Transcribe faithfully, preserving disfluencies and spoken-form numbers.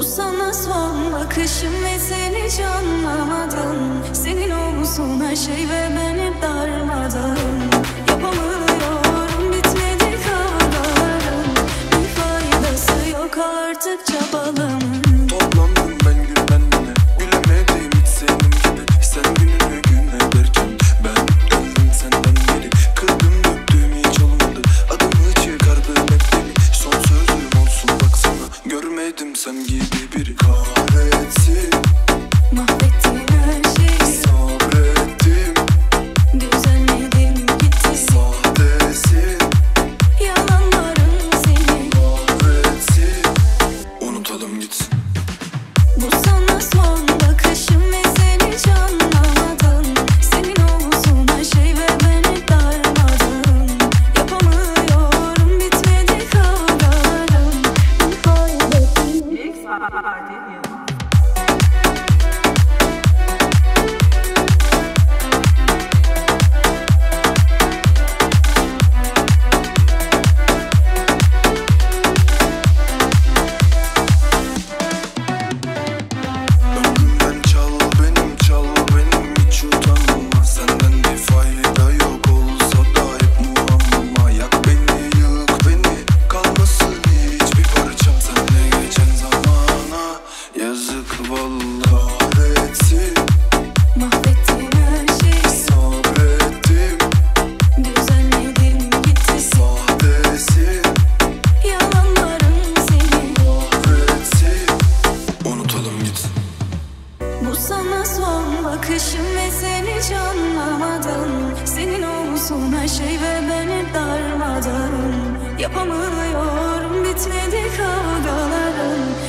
Bu sana son bakışım ve sen hiç anlamadın. Senin olsun her şey ve ben hep darmadağın. Yapamıyorum, bitmedi kavgalarım. Bir faydası yok artık çabalamın. Toplandım ben günden güne, gülemedim hiç senin gibi. Sen gününü gün ederken ben geldim senden beri. Kırdım döktüm hiç olmadı, adımı çıkardım hep deli. Son sözüm olsun baksana, görmedim sen gibi biri. Kahretsin, Mahvettin her şeyi, sabrettim, düzenledin gitti. sahtesin, Yalanların seni kahretsin. Unutalım gitsin. Bu sana son bakışım ve sen hiç anlamadın. Senin olsun her şey ve ben hep darmadağın. Yapamıyorum, bitmedi kavgalarım. Bir faydası Ömrümden çal benim, çal benim, hiç utanma. Senden bir fayda yok olsa da hep muamma. Yak beni, yık beni, kalmasın hiçbir parçam seninle geçen zamana. Yazık vallahi, kahretsin, mahvettin her şeyi, sabrettim, düzenledin gitti. sahtesin, Yalanların seni kahretsin. Unutalım gitsin. Bu sana son bakışım ve sen hiç anlamadın. Senin olsun her şey ve ben hep darmadağın. Yapamıyorum, bitmedi kavgalarım.